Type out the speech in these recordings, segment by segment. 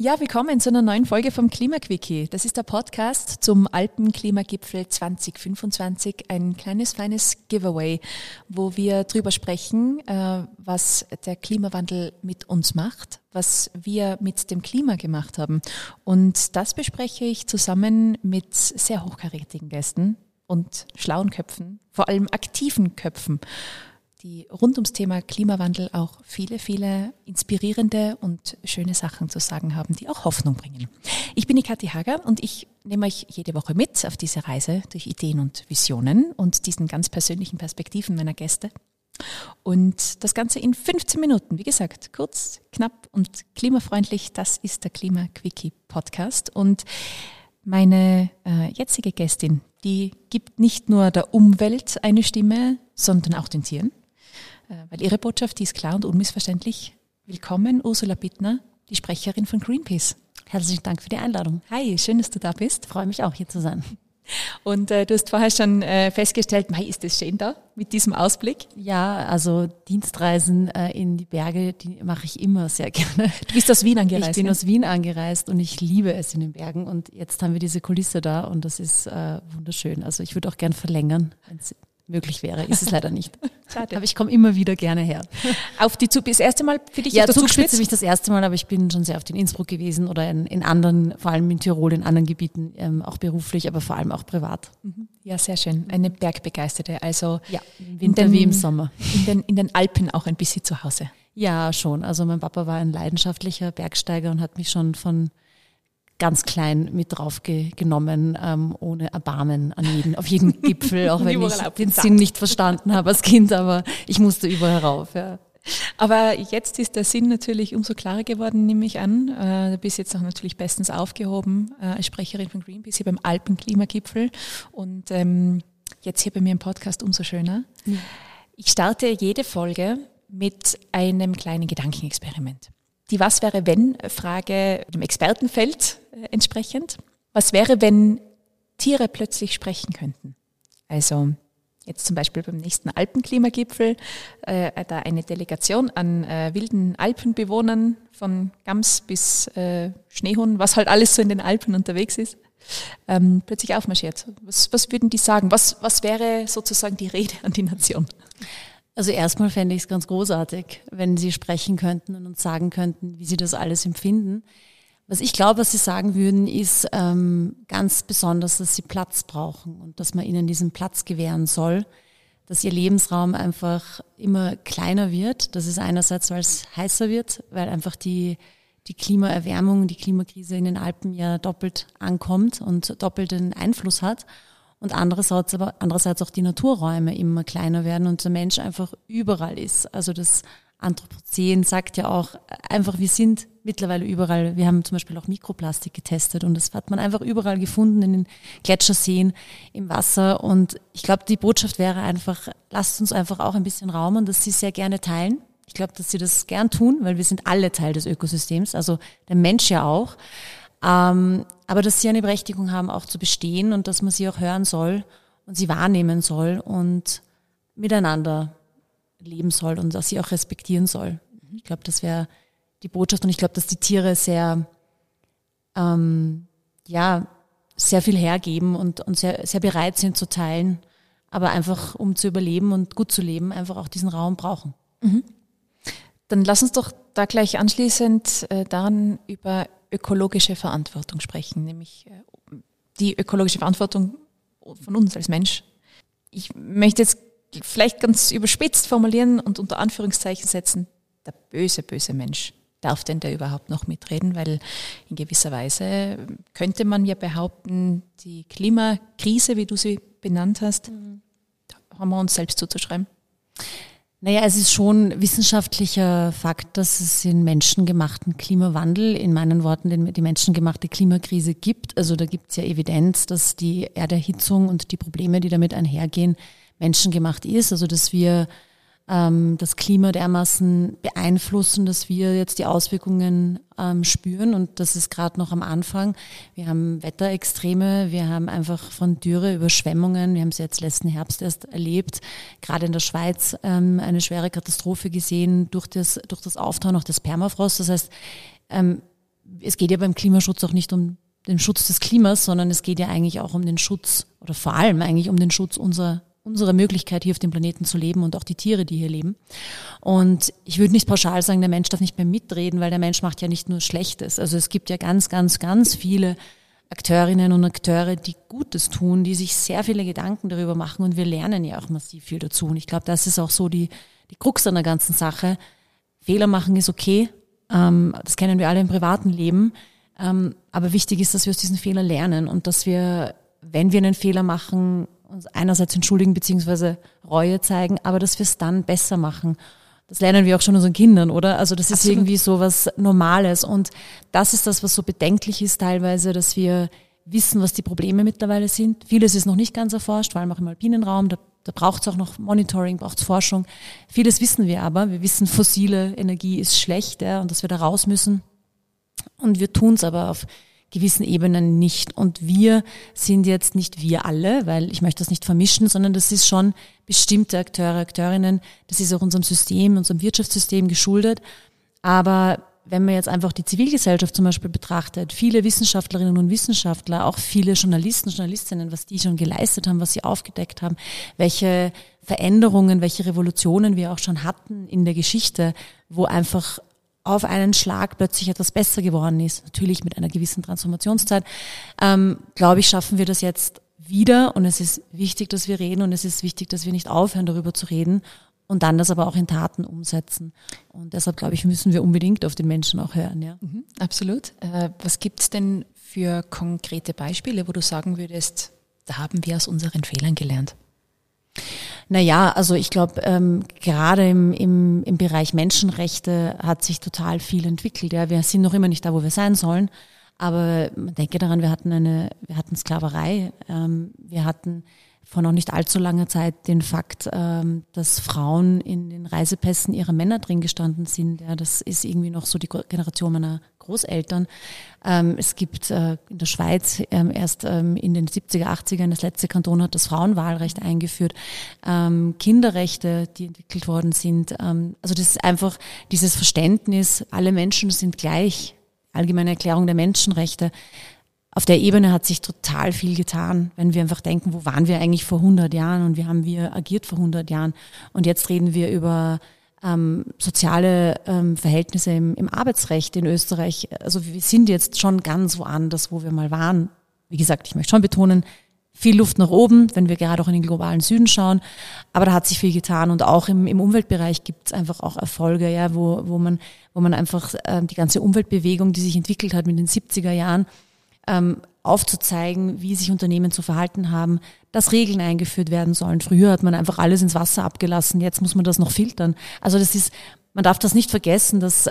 Ja, willkommen zu einer neuen Folge vom Klimaquickie. Das ist der Podcast zum Alpenklimagipfel 2025, ein kleines, feines Giveaway, wo wir drüber sprechen, was der Klimawandel mit uns macht, was wir mit dem Klima gemacht haben. Und das bespreche ich zusammen mit sehr hochkarätigen Gästen und schlauen Köpfen, vor allem aktiven Köpfen, die rund ums Thema Klimawandel auch viele, viele inspirierende und schöne Sachen zu sagen haben, die auch Hoffnung bringen. Ich bin die Kathi Hager und ich nehme euch jede Woche mit auf diese Reise durch Ideen und Visionen und diesen ganz persönlichen Perspektiven meiner Gäste. Und das Ganze in 15 Minuten, wie gesagt, kurz, knapp und klimafreundlich. Das ist der Klima-Quickie-Podcast. Und meine jetzige Gästin, die gibt nicht nur der Umwelt eine Stimme, sondern auch den Tieren. Weil ihre Botschaft, die ist klar und unmissverständlich. Willkommen, Ursula Bittner, die Sprecherin von Greenpeace. Herzlichen Dank für die Einladung. Hi, schön, dass du da bist. Freue mich auch, hier zu sein. Und du hast vorher schon festgestellt, Mai, ist das schön da mit diesem Ausblick? Ja, also Dienstreisen in die Berge, die mache ich immer sehr gerne. Du bist aus Wien angereist? Ich bin aus Wien angereist und ich liebe es in den Bergen. Und jetzt haben wir diese Kulisse da und das ist wunderschön. Also ich würde auch gern verlängern, wenn es möglich wäre. Ist es leider nicht. Schade. Aber ich komme immer wieder gerne her. Auf die Zugspitze, das erste Mal für dich? Ja, Zugspitze bin ich das erste Mal, aber ich bin schon sehr oft in Innsbruck gewesen oder in anderen, vor allem in Tirol, in anderen Gebieten, auch beruflich, aber vor allem auch privat. Ja, sehr schön. Eine Bergbegeisterte. Also ja, im Winter wie im Sommer. In den Alpen auch ein bisschen zu Hause. Ja, schon. Also mein Papa war ein leidenschaftlicher Bergsteiger und hat mich schon von ganz klein mit drauf genommen, ohne Erbarmen auf jeden Gipfel, auch wenn ich den Sinn nicht verstanden habe als Kind, aber ich musste überall rauf. Ja. Aber jetzt ist der Sinn natürlich umso klarer geworden, nehme ich an. Du bist jetzt auch natürlich bestens aufgehoben als Sprecherin von Greenpeace hier beim Alpenklimagipfel und jetzt hier bei mir im Podcast umso schöner. Ja. Ich starte jede Folge mit einem kleinen Gedankenexperiment. Die Was-wäre-wenn-Frage dem Expertenfeld entsprechend. Was wäre, wenn Tiere plötzlich sprechen könnten? Also jetzt zum Beispiel beim nächsten Alpenklimagipfel, da eine Delegation an wilden Alpenbewohnern von Gams bis Schneehuhn, was halt alles so in den Alpen unterwegs ist, plötzlich aufmarschiert. Was würden die sagen? Was wäre sozusagen die Rede an die Nation? Also erstmal fände ich es ganz großartig, wenn Sie sprechen könnten und uns sagen könnten, wie Sie das alles empfinden. Was ich glaube, was Sie sagen würden, ist ganz besonders, dass Sie Platz brauchen und dass man ihnen diesen Platz gewähren soll, dass ihr Lebensraum einfach immer kleiner wird. Das ist einerseits, weil es heißer wird, weil einfach die Klimaerwärmung, die Klimakrise in den Alpen ja doppelt ankommt und doppelten Einfluss hat. Und andererseits auch die Naturräume immer kleiner werden und der Mensch einfach überall ist. Also das Anthropozän sagt ja auch einfach, wir sind mittlerweile überall. Wir haben zum Beispiel auch Mikroplastik getestet und das hat man einfach überall gefunden, in den Gletscherseen, im Wasser. Und ich glaube, die Botschaft wäre einfach, lasst uns einfach auch ein bisschen Raum und dass Sie sehr gerne teilen. Ich glaube, dass Sie das gern tun, weil wir sind alle Teil des Ökosystems, also der Mensch ja auch. Aber dass sie eine Berechtigung haben, auch zu bestehen und dass man sie auch hören soll und sie wahrnehmen soll und miteinander leben soll und dass sie auch respektieren soll. Ich glaube, das wäre die Botschaft und ich glaube, dass die Tiere sehr viel hergeben und sehr, sehr bereit sind zu teilen, aber einfach, um zu überleben und gut zu leben, einfach auch diesen Raum brauchen. Mhm. Dann lass uns doch da gleich anschließend daran über ökologische Verantwortung sprechen, nämlich die ökologische Verantwortung von uns als Mensch. Ich möchte jetzt vielleicht ganz überspitzt formulieren und unter Anführungszeichen setzen, der böse, böse Mensch. Darf denn der überhaupt noch mitreden? Weil in gewisser Weise könnte man ja behaupten, die Klimakrise, wie du sie benannt hast, haben wir uns selbst zuzuschreiben. Naja, es ist schon wissenschaftlicher Fakt, dass es den menschengemachten Klimawandel, in meinen Worten die menschengemachte Klimakrise gibt. Also da gibt es ja Evidenz, dass die Erderhitzung und die Probleme, die damit einhergehen, menschengemacht ist. Also dass wir das Klima dermaßen beeinflussen, dass wir jetzt die Auswirkungen spüren und das ist gerade noch am Anfang. Wir haben Wetterextreme, wir haben einfach von Dürre, Überschwemmungen, wir haben es jetzt letzten Herbst erst erlebt, gerade in der Schweiz eine schwere Katastrophe gesehen durch das Auftauen auch des Permafrost. Das heißt, es geht ja beim Klimaschutz auch nicht um den Schutz des Klimas, sondern es geht ja eigentlich auch um den Schutz oder vor allem eigentlich um den Schutz unserer Möglichkeit, hier auf dem Planeten zu leben und auch die Tiere, die hier leben. Und ich würde nicht pauschal sagen, der Mensch darf nicht mehr mitreden, weil der Mensch macht ja nicht nur Schlechtes. Also es gibt ja ganz, ganz, ganz viele Akteurinnen und Akteure, die Gutes tun, die sich sehr viele Gedanken darüber machen und wir lernen ja auch massiv viel dazu. Und ich glaube, das ist auch so die Krux an der ganzen Sache. Fehler machen ist okay, das kennen wir alle im privaten Leben, aber wichtig ist, dass wir aus diesen Fehlern lernen und dass wir, wenn wir einen Fehler machen, uns einerseits entschuldigen bzw. Reue zeigen, aber dass wir es dann besser machen. Das lernen wir auch schon unseren Kindern, oder? Also das ist Absolut. Irgendwie so was Normales und das ist das, was so bedenklich ist teilweise, dass wir wissen, was die Probleme mittlerweile sind. Vieles ist noch nicht ganz erforscht, vor allem auch im alpinen Raum, da braucht es auch noch Monitoring, braucht es Forschung. Vieles wissen wir aber. Wir wissen, fossile Energie ist schlecht, ja, und dass wir da raus müssen. Und wir tun es aber auf gewissen Ebenen nicht. Und wir sind jetzt nicht wir alle, weil ich möchte das nicht vermischen, sondern das ist schon bestimmte Akteure, Akteurinnen. Das ist auch unserem System, unserem Wirtschaftssystem geschuldet. Aber wenn man jetzt einfach die Zivilgesellschaft zum Beispiel betrachtet, viele Wissenschaftlerinnen und Wissenschaftler, auch viele Journalisten, Journalistinnen, was die schon geleistet haben, was sie aufgedeckt haben, welche Veränderungen, welche Revolutionen wir auch schon hatten in der Geschichte, wo einfach auf einen Schlag plötzlich etwas besser geworden ist, natürlich mit einer gewissen Transformationszeit, glaube ich, schaffen wir das jetzt wieder und es ist wichtig, dass wir reden und es ist wichtig, dass wir nicht aufhören, darüber zu reden und dann das aber auch in Taten umsetzen. Und deshalb, glaube ich, müssen wir unbedingt auf den Menschen auch hören. Ja. Absolut. Was gibt's denn für konkrete Beispiele, wo du sagen würdest, da haben wir aus unseren Fehlern gelernt? Naja, also ich glaube, gerade im Bereich Menschenrechte hat sich total viel entwickelt. Ja, wir sind noch immer nicht da, wo wir sein sollen. Aber man denke daran, wir hatten Sklaverei. Wir hatten vor noch nicht allzu langer Zeit den Fakt, dass Frauen in den Reisepässen ihrer Männer drin gestanden sind. Ja, das ist irgendwie noch so die Generation meiner Großeltern. Es gibt in der Schweiz erst in den 70er, 80ern, das letzte Kanton hat das Frauenwahlrecht eingeführt. Kinderrechte, die entwickelt worden sind. Also das ist einfach dieses Verständnis, alle Menschen sind gleich. Allgemeine Erklärung der Menschenrechte. Auf der Ebene hat sich total viel getan, wenn wir einfach denken, wo waren wir eigentlich vor 100 Jahren und wie haben wir agiert vor 100 Jahren. Und jetzt reden wir über soziale Verhältnisse im Arbeitsrecht in Österreich. Also wir sind jetzt schon ganz woanders, wo wir mal waren. Wie gesagt, ich möchte schon betonen, viel Luft nach oben, wenn wir gerade auch in den globalen Süden schauen. Aber da hat sich viel getan und auch im Umweltbereich gibt es einfach auch Erfolge, ja, wo man einfach die ganze Umweltbewegung, die sich entwickelt hat mit den 70er Jahren, aufzuzeigen, wie sich Unternehmen zu verhalten haben, dass Regeln eingeführt werden sollen. Früher hat man einfach alles ins Wasser abgelassen, jetzt muss man das noch filtern. Also man darf das nicht vergessen, dass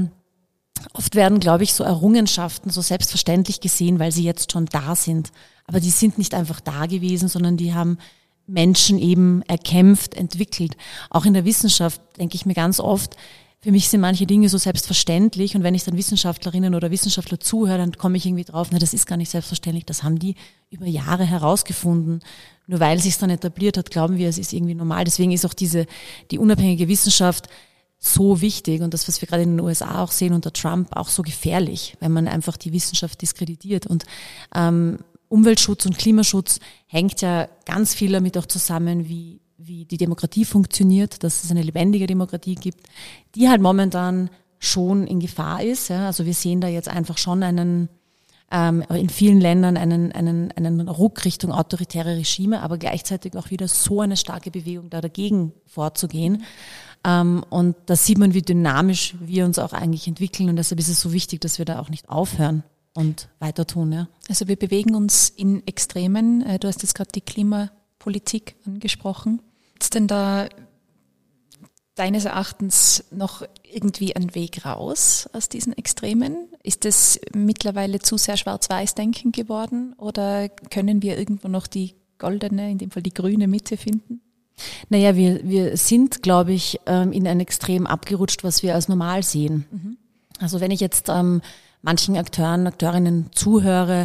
oft werden, glaube ich, so Errungenschaften so selbstverständlich gesehen, weil sie jetzt schon da sind. Aber die sind nicht einfach da gewesen, sondern die haben Menschen eben erkämpft, entwickelt. Auch in der Wissenschaft denke ich mir ganz oft, für mich sind manche Dinge so selbstverständlich und wenn ich dann Wissenschaftlerinnen oder Wissenschaftler zuhöre, dann komme ich irgendwie drauf, das ist gar nicht selbstverständlich, das haben die über Jahre herausgefunden. Nur weil es sich dann etabliert hat, glauben wir, es ist irgendwie normal. Deswegen ist auch die unabhängige Wissenschaft so wichtig und das, was wir gerade in den USA auch sehen unter Trump, auch so gefährlich, weil man einfach die Wissenschaft diskreditiert und Umweltschutz und Klimaschutz hängt ja ganz viel damit auch zusammen, wie die Demokratie funktioniert, dass es eine lebendige Demokratie gibt, die halt momentan schon in Gefahr ist. Ja. Also wir sehen da jetzt einfach schon in vielen Ländern einen Ruck Richtung autoritäre Regime, aber gleichzeitig auch wieder so eine starke Bewegung da dagegen vorzugehen. Und da sieht man, wie dynamisch wir uns auch eigentlich entwickeln und deshalb ist es so wichtig, dass wir da auch nicht aufhören und weiter tun. Ja. Also wir bewegen uns in Extremen. Du hast jetzt gerade die Klimapolitik angesprochen. Ist denn da deines Erachtens noch irgendwie ein Weg raus aus diesen Extremen? Ist es mittlerweile zu sehr Schwarz-Weiß-Denken geworden oder können wir irgendwo noch die goldene, in dem Fall die grüne Mitte finden? Naja, wir sind, glaube ich, in ein Extrem abgerutscht, was wir als normal sehen. Also wenn ich jetzt manchen Akteurinnen zuhöre,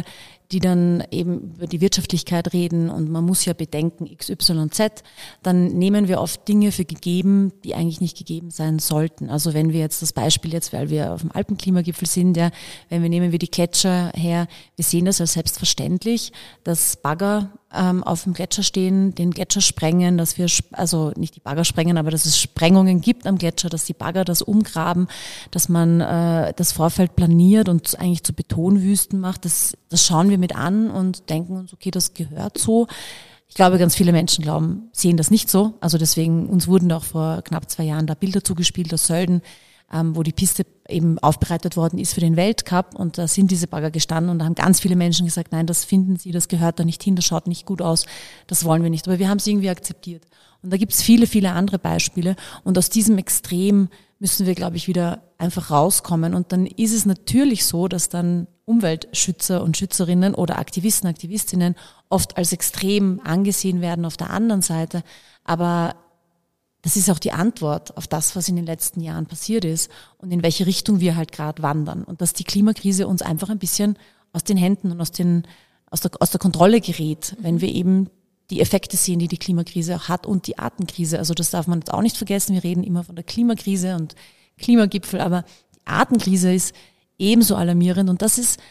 die dann eben über die Wirtschaftlichkeit reden und man muss ja bedenken XYZ, dann nehmen wir oft Dinge für gegeben, die eigentlich nicht gegeben sein sollten. Also wenn wir jetzt das Beispiel jetzt, weil wir auf dem Alpenklimagipfel sind, ja, nehmen wir die Gletscher her, wir sehen das als selbstverständlich, dass Bagger auf dem Gletscher stehen, den Gletscher sprengen, dass wir, also nicht die Bagger sprengen, aber dass es Sprengungen gibt am Gletscher, dass die Bagger das umgraben, dass man das Vorfeld planiert und eigentlich zu Betonwüsten macht. Das schauen wir mit an und denken uns, okay, das gehört so. Ich glaube, ganz viele Menschen sehen das nicht so. Also deswegen, uns wurden da auch vor knapp 2 Jahren da Bilder zugespielt aus Sölden, wo die Piste eben aufbereitet worden ist für den Weltcup und da sind diese Bagger gestanden und da haben ganz viele Menschen gesagt, nein, das finden sie, das gehört da nicht hin, das schaut nicht gut aus, das wollen wir nicht. Aber wir haben es irgendwie akzeptiert. Und da gibt es viele, viele andere Beispiele und aus diesem Extrem müssen wir, glaube ich, wieder einfach rauskommen und dann ist es natürlich so, dass dann Umweltschützer und Schützerinnen oder Aktivisten, Aktivistinnen oft als extrem angesehen werden auf der anderen Seite, aber das ist auch die Antwort auf das, was in den letzten Jahren passiert ist und in welche Richtung wir halt gerade wandern. Und dass die Klimakrise uns einfach ein bisschen aus den Händen und aus der Kontrolle gerät, wenn wir eben die Effekte sehen, die die Klimakrise auch hat und die Artenkrise. Also das darf man jetzt auch nicht vergessen. Wir reden immer von der Klimakrise und Klimagipfel, aber die Artenkrise ist ebenso alarmierend und das ist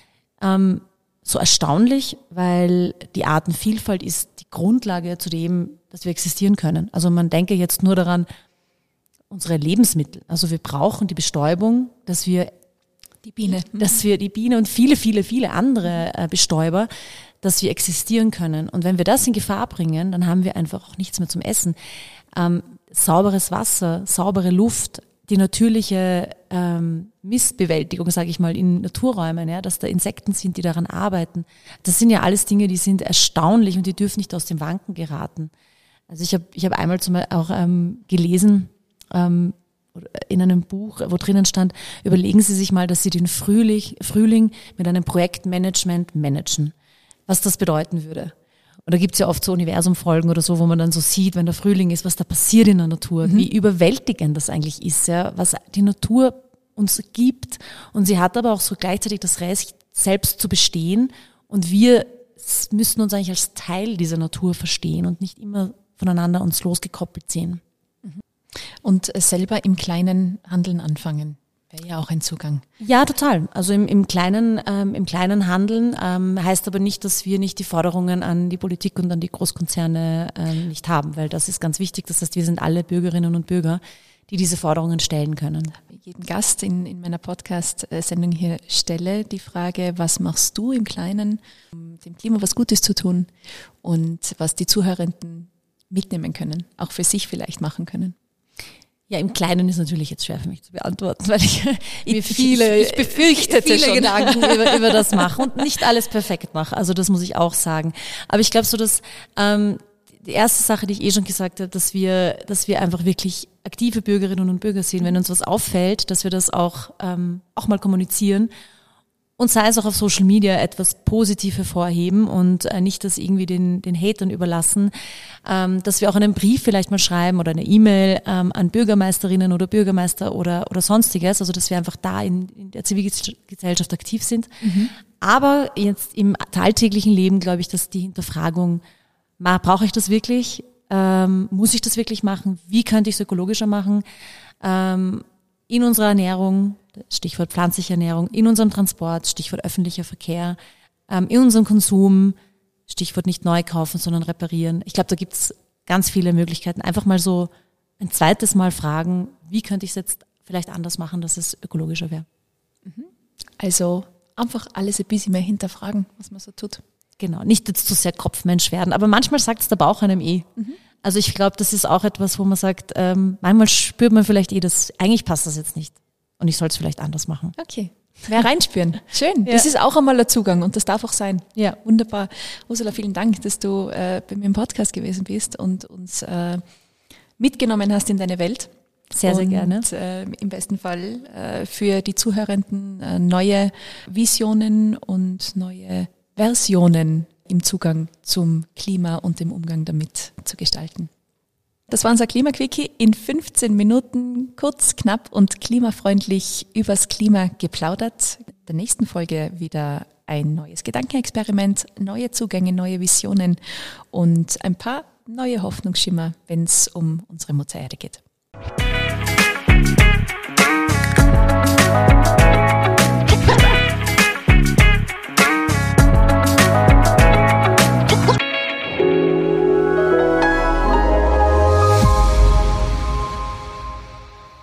so erstaunlich, weil die Artenvielfalt ist die Grundlage zu dem, dass wir existieren können. Also man denke jetzt nur daran, unsere Lebensmittel. Also wir brauchen die Bestäubung, dass wir die Biene und viele, viele, viele andere Bestäuber, dass wir existieren können. Und wenn wir das in Gefahr bringen, dann haben wir einfach auch nichts mehr zum Essen. Sauberes Wasser, saubere Luft, die natürliche Missbewältigung, sage ich mal, in Naturräumen, ja, dass da Insekten sind, die daran arbeiten. Das sind ja alles Dinge, die sind erstaunlich und die dürfen nicht aus dem Wanken geraten. Also ich hab einmal zum Beispiel auch gelesen in einem Buch, wo drinnen stand, überlegen Sie sich mal, dass Sie den Frühling mit einem Projektmanagement managen, was das bedeuten würde. Und da gibt's ja oft so Universumfolgen oder so, wo man dann so sieht, wenn der Frühling ist, was da passiert in der Natur, wie überwältigend das eigentlich ist, ja, was die Natur uns gibt. Und sie hat aber auch so gleichzeitig das Recht, selbst zu bestehen. Und wir müssen uns eigentlich als Teil dieser Natur verstehen und nicht immer voneinander uns losgekoppelt sehen. Und selber im kleinen Handeln anfangen. Wäre ja auch ein Zugang. Ja, total. Also im kleinen Handeln heißt aber nicht, dass wir nicht die Forderungen an die Politik und an die Großkonzerne nicht haben, weil das ist ganz wichtig. Das heißt, wir sind alle Bürgerinnen und Bürger, die diese Forderungen stellen können. Jeden Gast in meiner Podcast-Sendung hier stelle die Frage, was machst du im Kleinen, um dem Klima was Gutes zu tun und was die Zuhörenden mitnehmen können, auch für sich vielleicht machen können. Ja, im Kleinen ist natürlich jetzt schwer für mich zu beantworten, weil ich befürchtete viele schon Gedanken über das mache und nicht alles perfekt mache. Also das muss ich auch sagen. Aber ich glaube so, dass die erste Sache, die ich schon gesagt habe, dass wir einfach wirklich aktive Bürgerinnen und Bürger sind, wenn uns was auffällt, dass wir das auch mal kommunizieren. Und sei es auch auf Social Media etwas positiv hervorheben und nicht das irgendwie den Hatern überlassen, dass wir auch einen Brief vielleicht mal schreiben oder eine E-Mail an Bürgermeisterinnen oder Bürgermeister oder sonstiges, also dass wir einfach da in der Zivilgesellschaft aktiv sind. Aber jetzt im alltäglichen Leben glaube ich, dass die Hinterfragung, brauche ich das wirklich? Muss ich das wirklich machen? Wie könnte ich es ökologischer machen? In unserer Ernährung, Stichwort pflanzliche Ernährung, in unserem Transport, Stichwort öffentlicher Verkehr, in unserem Konsum, Stichwort nicht neu kaufen, sondern reparieren. Ich glaube, da gibt's ganz viele Möglichkeiten. Einfach mal so ein zweites Mal fragen, wie könnte ich es jetzt vielleicht anders machen, dass es ökologischer wäre. Also einfach alles ein bisschen mehr hinterfragen, was man so tut. Genau, nicht jetzt zu sehr Kopfmensch werden, aber manchmal sagt es der Bauch einem Also ich glaube, das ist auch etwas, wo man sagt, manchmal spürt man vielleicht dass eigentlich passt das jetzt nicht und ich soll es vielleicht anders machen. Okay, mehr reinspüren. Schön, das ist auch einmal ein Zugang und das darf auch sein. Ja, wunderbar. Ursula, vielen Dank, dass du bei mir im Podcast gewesen bist und uns mitgenommen hast in deine Welt. Sehr, sehr gerne. Im besten Fall für die Zuhörenden neue Visionen und neue Versionen im Zugang zum Klima und dem Umgang damit zu gestalten. Das war unser Klimaquickie in 15 Minuten, kurz, knapp und klimafreundlich übers Klima geplaudert. In der nächsten Folge wieder ein neues Gedankenexperiment, neue Zugänge, neue Visionen und ein paar neue Hoffnungsschimmer, wenn es um unsere Mutter Erde geht.